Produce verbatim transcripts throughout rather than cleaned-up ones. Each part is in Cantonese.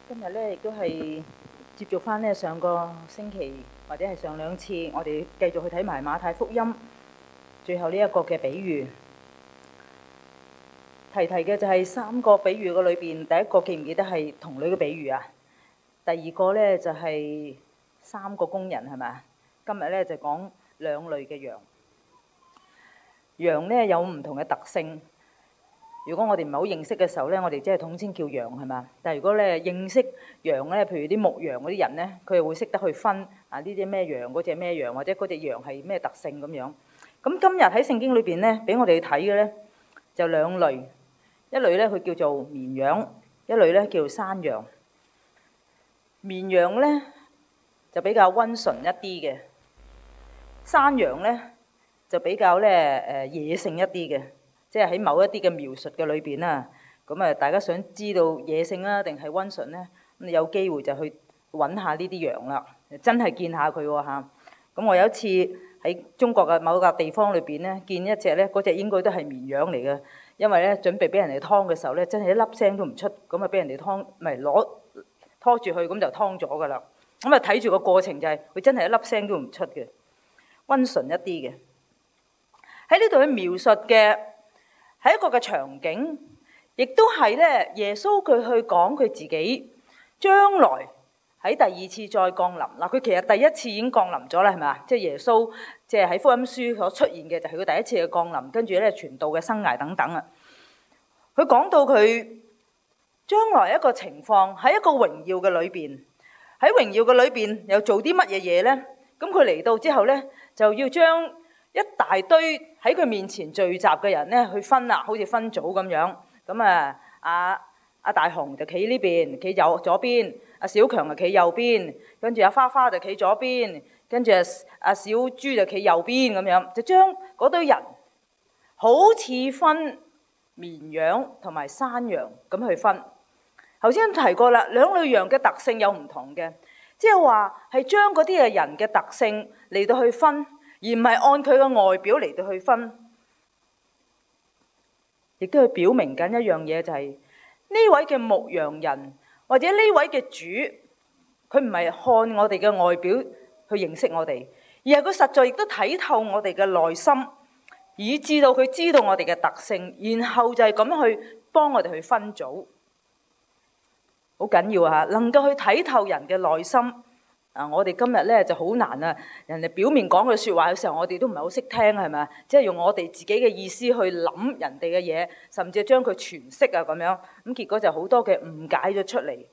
今日咧亦都係接續翻咧上個星期或者係上兩次，我哋繼續去睇埋馬太福音最後呢一個嘅比喻。提提嘅就係三個比喻嘅裏邊，第一個記唔記得係童女嘅比喻啊？第二個咧就係三個工人係咪？今日咧就講兩類嘅羊。羊咧有唔同嘅特性。如果我哋唔係好認識嘅時候咧，我哋只係統稱叫羊係嘛？但係如果咧認識羊咧，譬如啲牧羊嗰啲人咧，佢又會識得去分啊呢隻咩羊，嗰隻咩羊，或者嗰隻羊係咩特性咁樣。咁今日喺聖經裏邊咧，俾我哋睇嘅咧就兩類，一類咧佢叫做綿羊，一類咧叫做山羊。綿羊咧就比較溫順一啲嘅，山羊咧就比較咧誒野性一啲嘅。即係喺某一啲嘅描述嘅裏邊啦，咁啊大家想知道野性啊定係溫順咧，咁你有機會就去揾下呢啲羊啦，真係見下佢喎嚇。咁我有一次喺中國嘅某個地方裏邊咧，見一隻咧，嗰隻應該都係綿羊嚟嘅，因為咧準備俾人哋劏嘅時候咧，真係一粒聲都唔出，咁啊俾人哋劏，咪攞拖住去，咁就劏咗噶啦。咁啊睇住個過程就係佢真係一粒聲都唔出嘅，溫順一啲嘅。喺呢度去描述嘅係一個嘅場景，亦都係咧耶穌佢去講佢自己將來喺第二次再降臨。嗱，佢其實第一次已經降臨咗啦，係咪啊？即係耶穌即係喺福音書所出現嘅就係佢第一次嘅降臨，跟住咧傳道嘅生涯等等啊。佢講到佢將來一個情況喺一個榮耀嘅裏邊，喺榮耀嘅裏邊又做啲乜嘢嘢咧？咁佢嚟到之後咧，就要將一大堆喺佢面前聚集嘅人咧，去分啦，好似分組咁樣。咁啊，阿阿大雄就企呢邊，企右左邊；阿小強就企右邊，跟住阿花花就企左邊，跟住阿阿小豬就企右邊咁樣，就將嗰堆人好似分綿羊同埋山羊咁去分。頭先提過啦，兩類羊嘅特性有唔同嘅，即係話係將嗰啲嘅人嘅特性嚟到去分。而唔係按佢嘅外表嚟到去分，亦都係表明緊一樣嘢，就係呢位嘅牧羊人或者呢位嘅主，佢唔係看我哋嘅外表去認識我哋，而係佢實在亦都睇透我哋嘅內心，以至到佢知道我哋嘅特性，然後就係咁樣去幫我哋去分組，好緊要啊！能夠去睇透人嘅內心。啊！我哋今日咧就好難啊！人哋表面講嘅説話嘅時候，我哋都唔係好識聽，係咪？即係用我哋自己嘅意思去諗人哋嘅嘢，甚至將佢詮釋啊咁樣。咁結果就好多嘅誤解咗出嚟。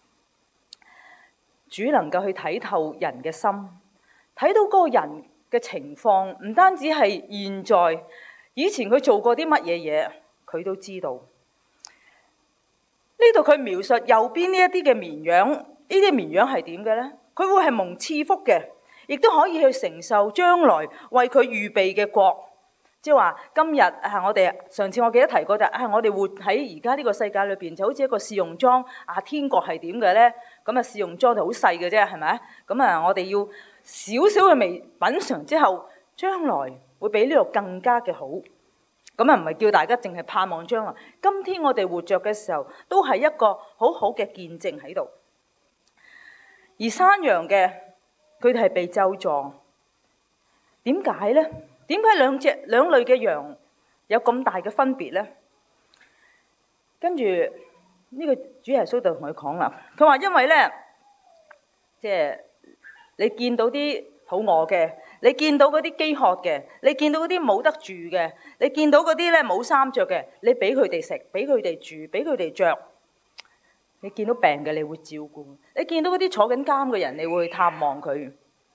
主能夠去睇透人嘅心，睇到嗰個人嘅情況，唔單止係現在，以前佢做過啲乜嘢嘢，佢都知道。呢度佢描述右邊呢一啲嘅綿羊，呢啲綿羊係點嘅咧？佢會係蒙賜福嘅，亦都可以去承受將來為佢預備嘅國。即係話今日啊，我哋上次我記得提過就係我哋活喺而家呢個世界裏邊，就好似一個試用裝啊。天國係點嘅咧？咁啊，試用裝就好細嘅啫，係咪？咁啊，我哋要少少嘅味品嚐之後，將來會比呢度更加嘅好。咁啊，唔係叫大家淨係盼望將來。今天我哋活着嘅時候，都係一個好好嘅見證喺度。而山羊嘅，佢哋係被咒詛。點解咧？點解兩隻兩類嘅羊有咁大嘅分別咧？跟住呢個主耶穌就同佢講啦，佢話因為咧，即係你見到啲肚餓嘅，你見到嗰啲飢渴嘅，你見到嗰啲冇得住嘅，你見到嗰啲咧冇衫着嘅，你俾佢哋食，俾佢哋住，俾佢哋着。你見到病嘅，你會照顧；你見到嗰啲坐緊監嘅人，你會去探望佢。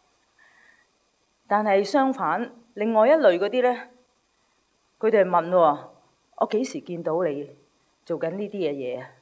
但係相反，另外一類嗰啲咧，佢哋問喎：我幾時見到你做緊呢啲嘅嘢啊？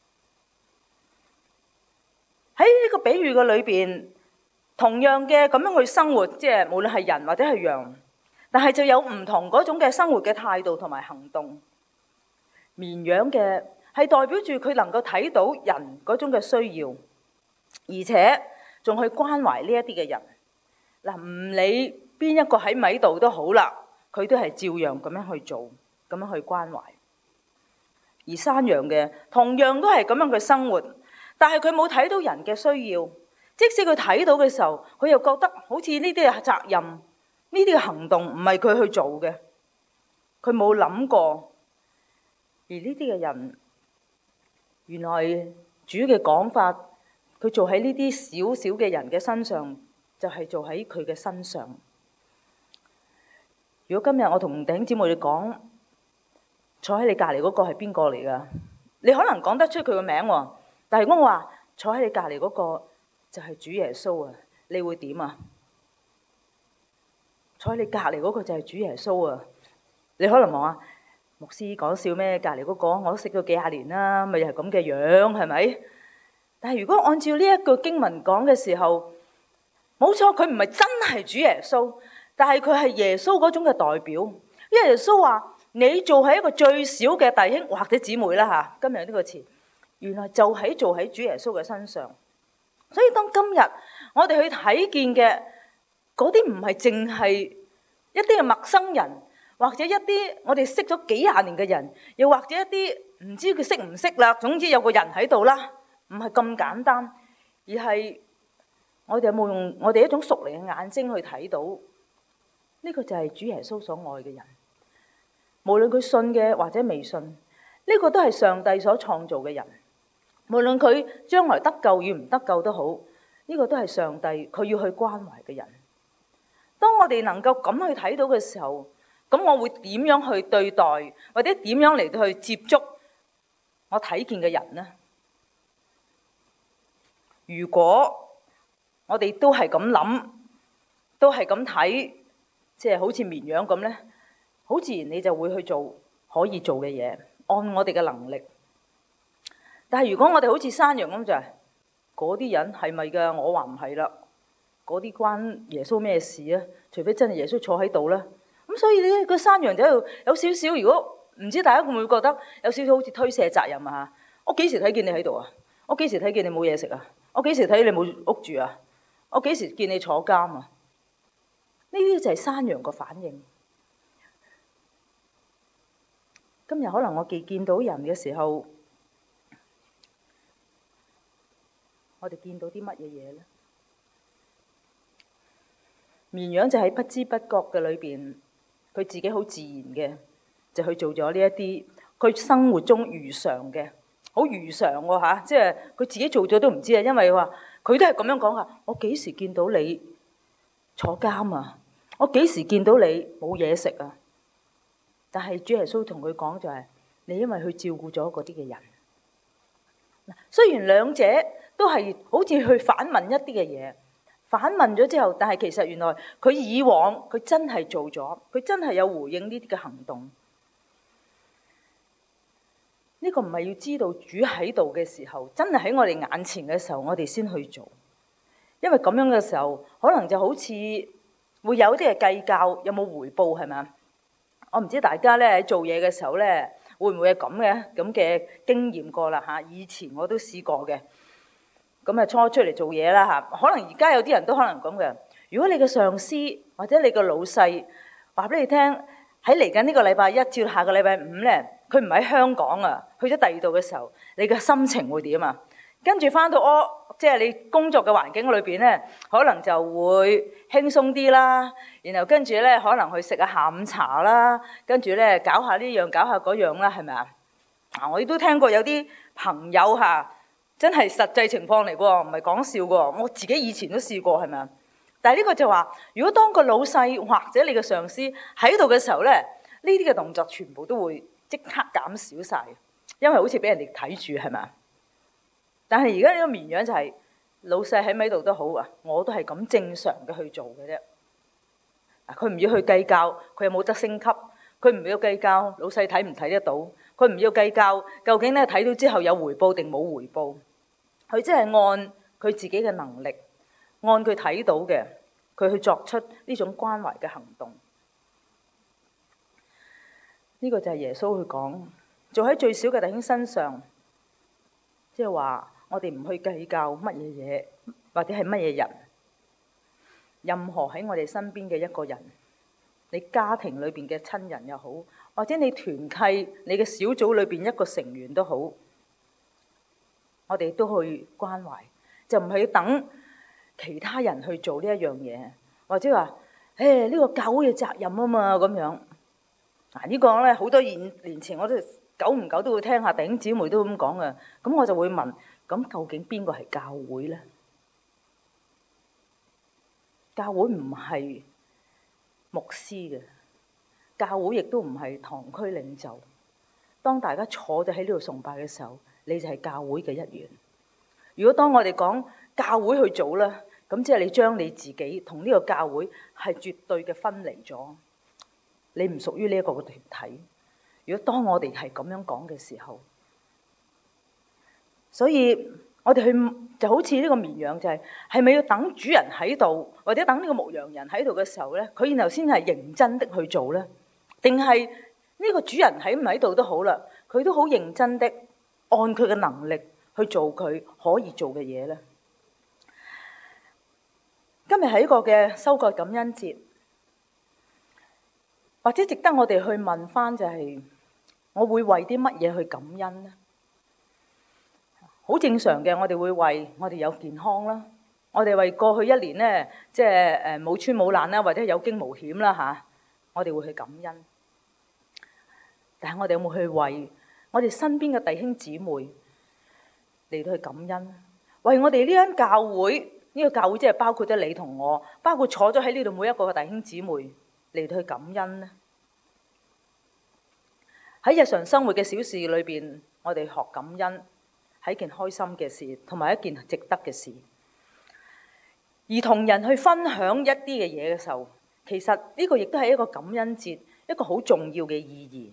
喺呢個比喻嘅裏邊，同樣嘅咁樣去生活，即係無論係人或者係羊，但係就有唔同嗰種嘅生活嘅態度同埋行動。綿羊嘅係代表住佢能夠睇到人嗰種嘅需要，而且仲去關懷呢一啲嘅人。嗱，唔理邊一個喺咪度都好啦，佢都係照樣咁樣去做，咁樣去關懷。而山羊嘅同樣都係咁樣嘅生活， 但係佢冇睇到人嘅需要。即使佢睇到嘅時候，佢又覺得好似呢啲嘅責任、呢啲嘅行動唔係佢去做嘅，佢冇諗過。而呢啲嘅人，原來主嘅講法，佢做喺呢啲小小嘅人嘅身上，就係做喺佢嘅身上。如果今日我同弟兄姊妹哋講，坐喺你隔離嗰個係邊個嚟㗎？你可能講得出佢個名喎，但係我話坐喺你隔離嗰個就係主耶穌啊，你會點啊？坐喺你隔離嗰個就係主耶穌啊，你可能話牧師講笑咩？隔離嗰個我都識咗幾廿年啦，咪又係咁嘅樣，係咪？但係如果按照呢一句經文講嘅時候，冇錯，佢唔係真係主耶穌，但係佢係耶穌嗰種嘅代表。因為耶穌話：你做喺一個最小嘅弟兄或者姊妹啦嚇，今日呢個詞，原來就喺做喺主耶穌嘅身上。所以當今日我哋去睇見嘅嗰啲唔係淨係一啲嘅陌生人，或者一啲我哋識咗幾廿年嘅人，又或者一啲唔知佢識唔識啦，總之有個人喺度啦，唔係咁簡單，而係我哋有冇用我哋一種屬靈嘅眼睛去睇到呢個就係主耶穌所愛嘅人，無論佢信嘅或者未信，呢個都係上帝所創造嘅人。無論佢將來得救與唔得救都好，呢個都係上帝佢要去關懷嘅人。當我哋能夠咁去睇到嘅時候，咁我會點樣去對待，或者點樣嚟到去接觸我睇見嘅人呢？如果我哋都係咁諗，都係咁睇，即係好似綿羊咁呢，好自然你就會去做可以做嘅嘢，按我哋嘅能力。但係如果我哋好似山羊咁就係，嗰啲人係咪㗎？我話唔係啦，嗰啲關耶穌咩事啊？除非真係耶穌坐喺度啦。咁所以咧，個山羊就喺度有少少，如果唔知大家會唔會覺得有少少好似推卸責任啊？我幾時睇見你喺度啊？我幾時睇見你冇嘢食啊？我幾時睇你冇屋住啊？我幾時見你坐監啊？呢啲就係山羊個反應。今日可能我哋見到人嘅時候，我哋見到啲乜嘢嘢咧？綿羊就喺不知不覺嘅裏邊，佢自己好自然嘅就去做咗呢一啲佢生活中如常嘅，好如常喎嚇，即係佢自己做咗都唔知啊，因為話佢都係咁樣講啊。我幾時見到你坐監啊？我幾時見到你冇嘢食啊？但係主耶穌同佢講就係、是、你因為去照顧咗嗰啲嘅人。雖然兩者都係好似去反問一啲嘅嘢，反問咗之後，但係其實原來佢以往佢真係做咗，佢真係有回應呢啲嘅行動。呢個唔係要知道主喺度嘅時候，真係喺我哋眼前嘅時候，我哋先去做。因為咁樣嘅時候，可能就好似會有啲嘅計較，有冇回報係咪啊？我唔知大家咧喺做嘢嘅時候咧，會唔會係咁嘅咁嘅經驗過啦嚇？以前我都試過嘅。咁啊，初出嚟做嘢啦嚇，可能而家有啲人都可能咁嘅。如果你嘅上司或者你嘅老細話俾你聽，喺嚟緊呢個禮拜一至下個禮拜五咧，佢唔喺香港啊，去咗第二度嘅時候，你嘅心情會點啊？跟住翻到屋，即係你工作嘅環境裏邊咧，可能就會輕鬆啲啦。然後跟住咧，可能去食下下午茶啦，跟住咧搞下呢樣搞下嗰樣啦，係咪啊？啊，我亦都聽過有啲朋友嚇，真係實際情況嚟喎，唔係講笑喎。我自己以前都試過，係咪啊？但係呢個就話，如果當個老細或者你嘅上司喺度嘅時候咧，呢啲嘅動作全部都會即刻減少晒，因為好似俾人哋睇住，係咪啊？但係而家呢個綿羊就係、是、老細喺咪度都好啊，我都係咁正常嘅去做嘅啫。佢唔要去計較佢有冇得升級，佢唔要計較老細睇唔睇得到，佢唔要計較究竟咧睇到之後有回報定冇回報。佢即係按佢自己嘅能力，按佢睇到嘅，佢去作出呢種關懷嘅行動。呢、這個就係耶穌去講，做喺最小嘅弟兄身上，即係話我哋唔去計較乜嘢嘢，或者係乜嘢人。任何喺我哋身邊嘅一個人，你家庭裏邊嘅親人又好，或者你團契你嘅小組裏邊一個成員都好， 我哋都去關懷，就唔係要等其他人去做呢一樣嘢，或者話誒呢個教會嘅責任啊嘛咁樣。嗱、這個、呢個咧好多年年前我都久唔久都會聽下弟兄姊妹都咁講嘅，咁我就會問：咁究竟邊個係教會咧？教會唔係牧師嘅，教會亦都唔係堂區領袖。當大家坐咗喺呢度崇拜嘅時候，你就係教會嘅一員。如果當我哋講教會去做啦，咁即係你將你自己同呢個教會係絕對嘅分離咗，你唔屬於呢一個嘅團體。如果當我哋係咁樣講嘅時候，所以我哋去就好似呢個綿羊，就係係咪要等主人喺度，或者等呢個牧羊人喺度嘅時候咧，佢然後先係認真的去做咧？定係呢個主人喺唔喺度都好啦，佢都好認真的按佢嘅能力去做佢可以做嘅嘢咧？今日係一個嘅收割感恩節，或者值得我哋去問翻就係：我會為啲乜嘢去感恩咧？好正常嘅，我哋會為我哋有健康啦，我哋為過去一年咧，即係誒冇穿冇爛啦，或者有驚無險啦嚇，我哋會去感恩。但係我哋有冇去為我哋身邊嘅弟兄姊妹嚟到去感恩？為我哋呢間教會，呢個教會即係包括咗你同我，包括坐咗喺呢度每一個嘅弟兄姊妹嚟到去感恩咧？喺日常生活嘅小事裏邊，我哋學感恩係一件開心嘅事，同埋一件值得嘅事。而同人去分享一啲嘅嘢嘅時候，其實呢個亦都係一個感恩節一個好重要嘅意義。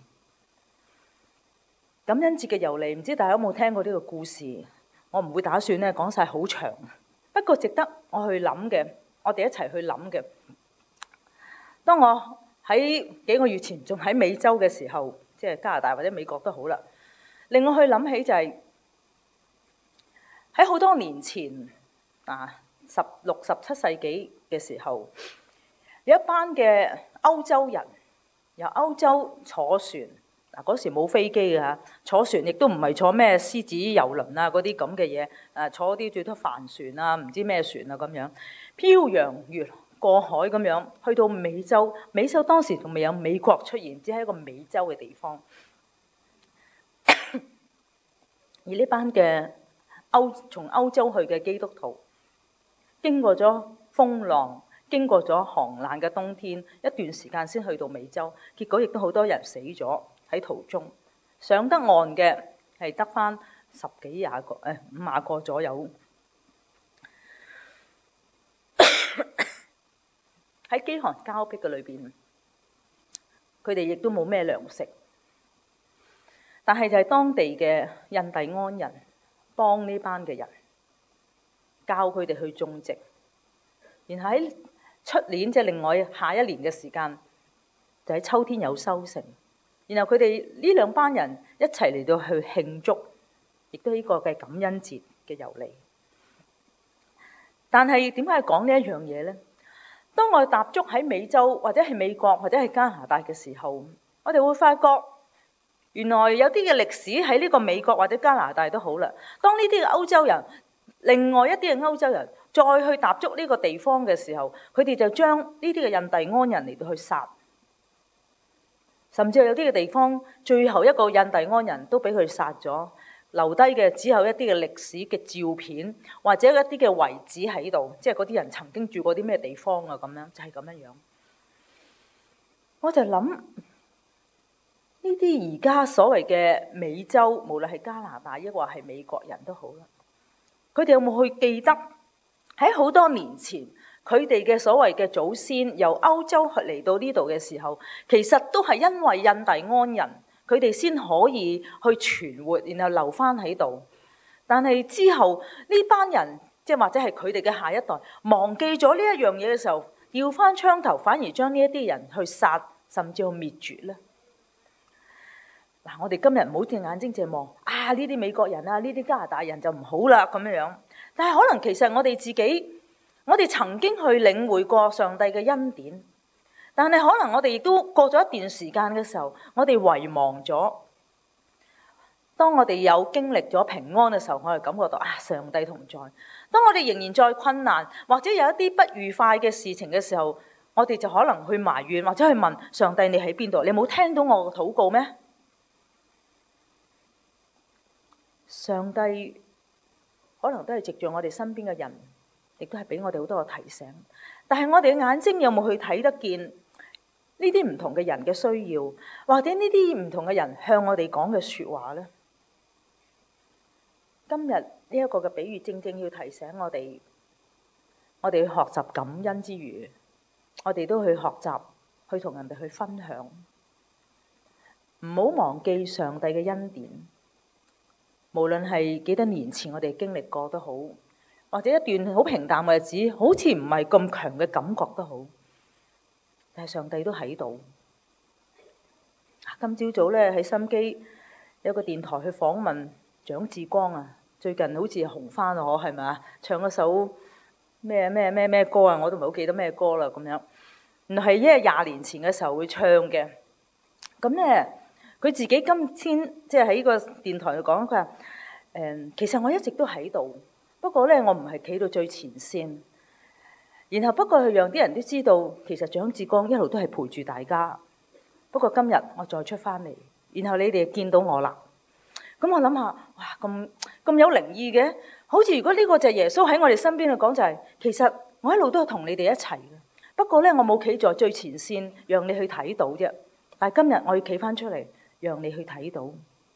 感恩節嘅由嚟，唔知大家有冇聽過呢個故事？我唔會打算咧講晒好長，不過值得我去諗嘅，我哋一齊去諗嘅。當我喺幾個月前仲喺美洲嘅時候，即係加拿大或者美國都好啦，令我去諗起就係喺好多年前啊，十六十七世紀嘅時候，有一班嘅歐洲人由歐洲坐船。嗱，嗰時冇飛機嘅嚇，坐船亦都唔係坐咩獅子遊輪啊嗰啲咁嘅嘢，誒坐啲最多帆船啊，唔知咩船啊咁樣，漂洋越過海咁樣去到美洲。美洲當時仲未有美國出現，只係一個美洲嘅地方。而呢班嘅歐從歐洲去嘅基督徒，經過咗風浪，經過咗寒冷嘅冬天，一段時間先去到美洲，結果亦都好多人死咗。喺途中上得岸嘅係得返十幾廿個，誒五廿個左右。喺飢寒交迫嘅裏邊，佢哋亦都冇咩糧食。但係就係當地嘅印第安人幫呢班嘅人，教佢哋去種植，然後喺出年即係另外下一年嘅時間，就喺秋天有收成。然後佢哋呢兩班人一齊嚟到去慶祝，亦都係呢個嘅感恩節嘅由嚟。但係點解講呢一樣嘢呢？當我哋踏足喺美洲或者係美國或者係加拿大嘅時候，我哋會發覺原來有啲嘅歷史喺呢個美國或者加拿大都好啦。當呢啲嘅歐洲人，另外一啲嘅歐洲人再去踏足呢個地方嘅時候，佢哋就將呢啲嘅印第安人嚟到去殺。甚至有啲嘅地方，最後一個印第安人都俾佢殺咗，留低嘅只有一啲嘅歷史嘅照片，或者一啲嘅遺址喺度，即係嗰啲人曾經住過啲咩地方啊咁樣，就係咁樣樣。我就諗呢啲而家所謂嘅美洲，無論係加拿大抑或係美國人都好啦，佢哋有冇去記得喺好多年前，佢哋嘅所謂嘅祖先由歐洲去嚟到呢度嘅時候，其實都係因為印第安人，佢哋先可以去存活，然後留翻喺度。但係之後呢班人，即係或者係佢哋嘅下一代，忘記咗呢一樣嘢嘅時候，調翻槍頭，反而將呢一啲人去殺，甚至去滅絕咧。嗱，我哋今日唔好隻眼睛淨望啊！呢啲美國人啊，呢啲加拿大人就唔好啦咁樣樣。但係可能其實我哋自己。我哋曾經去領會過上帝嘅恩典，但係可能我哋亦都過咗一段時間嘅時候，我哋遺忘咗。 當我哋有經歷咗平安嘅時候，我哋感覺到啊，上帝同在。當我哋仍然在困難或者有一啲不愉快嘅事情嘅時候，我哋就可能去埋怨或者去問上帝：你喺邊度？你冇聽到我嘅禱告咩？上帝可能都係藉著我哋身邊嘅人，亦都係俾我哋好多嘅提醒。但係我哋嘅眼睛有冇去睇得見呢啲唔同嘅人嘅需要，或者呢啲唔同嘅人向我哋講嘅説話呢？今日呢一個嘅比喻，正正要提醒我哋，我哋去學習感恩之餘，我哋都去學習去同人哋去分享，唔好忘記上帝嘅恩典。無論係幾多年前我哋經歷過都好，或者一段好平淡嘅日子，好似唔係咁強嘅感覺都好，但係上帝都喺度。今朝早咧喺心機有個電台去訪問蔣志光啊，最近好似紅翻咯，係咪啊？唱嗰首咩咩咩咩歌啊，我都唔係好記得咩歌啦咁樣。原來係因為廿年前嘅時候會唱嘅。咁咧佢自己今天即係喺個電台度講，佢話誒其實我一直都喺度，不過咧我唔係企到最前線。然後不過係讓啲人都知道，其實蔣志光一路都係陪住大家。不過今日我再出翻嚟，然後你哋見到我啦。咁我諗下，哇咁咁有靈意嘅，好似如果呢個就係耶穌喺我哋身邊去講就係、是，其實我一路都係同你哋一齊嘅。不過咧我冇企在最前線，讓你去睇到啫。但係今日我要企翻出嚟，讓你去睇到。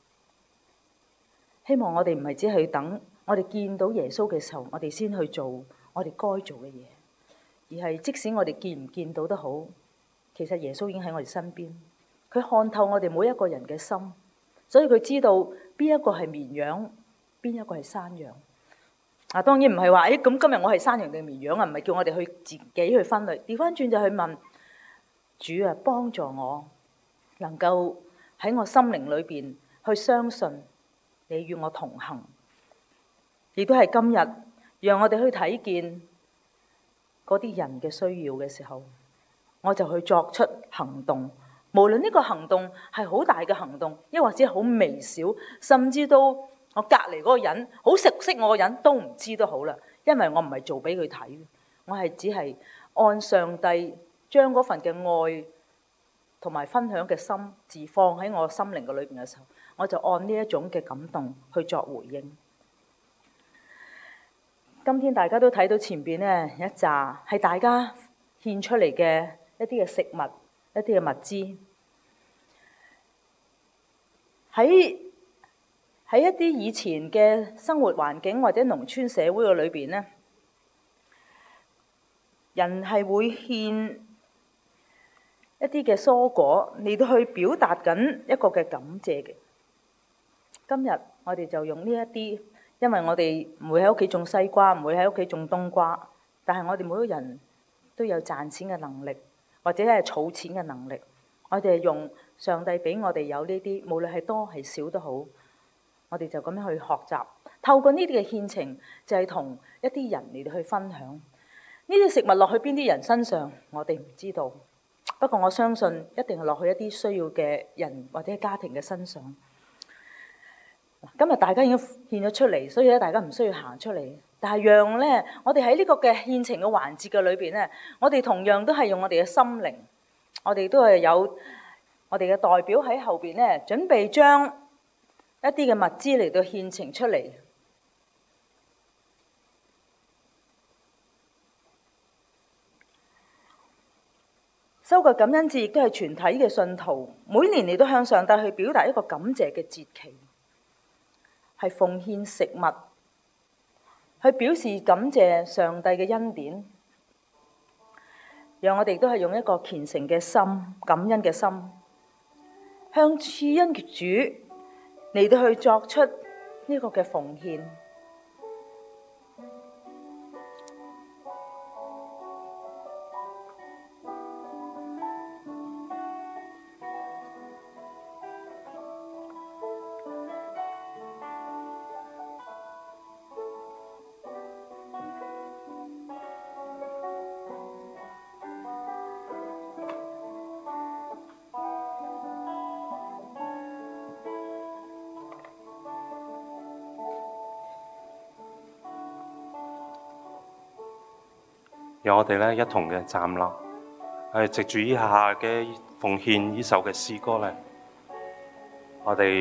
希望我哋唔係只係等我哋見到耶穌嘅時候，我哋先去做我哋該做嘅嘢，而係即使我哋見唔見到都好，其實耶穌已經喺我哋身邊，佢看透我哋每一個人嘅心，所以佢知道邊一個係綿羊，邊一個係山羊。啊，當然唔係話誒咁今日我係山羊定綿羊啊，唔係叫我哋去自己去分類。調翻轉就去問主啊，幫助我能夠喺我心靈裏邊去相信你與我同行，亦都係今日讓我哋去睇見嗰啲人嘅需要嘅時候，我就去作出行動。無論呢個行動係好大嘅行動，亦或者好微小，甚至到我隔離嗰個人好熟悉我嘅人都唔知都好啦。因為我唔係做俾佢睇，我係只係按上帝將嗰份嘅愛同埋分享嘅心字放喺我心靈嘅裏邊嘅時候，我就按呢一種嘅感動去作回應。今天大家都睇到前邊呢一紮係大家獻出嚟嘅一啲嘅食物，一啲嘅物資，喺喺一啲以前嘅生活環境或者農村社會嘅裏邊呢，人係會獻一啲嘅蔬果嚟到去表達緊一個嘅感謝嘅。今日我哋就用呢一啲，因為我哋唔會喺屋企種西瓜，唔會喺屋企種冬瓜，但係我哋每個人都有賺錢嘅能力，或者係儲錢嘅能力。我哋係用上帝俾我哋有呢啲，無論係多係少都好，我哋就咁樣去學習。透過呢啲嘅獻情，就係同一啲人嚟到去分享。呢啲食物落去邊啲人身上，我哋唔知道。不過我相信一定係落去一啲需要嘅人或者家庭嘅身上。今日大家已經獻咗出嚟，所以咧大家唔需要行出嚟。但係讓咧，我哋喺呢個嘅獻情嘅環節嘅裏邊咧，我哋同樣都係用我哋嘅心靈，我哋都係有我哋嘅代表喺後邊咧，準備將一啲嘅物資嚟到獻情出嚟。收割感恩節亦都係全體嘅信徒每年嚟都向上帝去表達一個感謝嘅節期，係奉獻食物去表示感謝上帝嘅恩典，讓我哋都係用一個虔誠嘅心、感恩嘅心，向賜恩嘅主嚟到去作出呢個嘅奉獻。 讓我哋咧一同嘅站立，係藉住以下嘅奉獻呢首嘅詩歌咧，我哋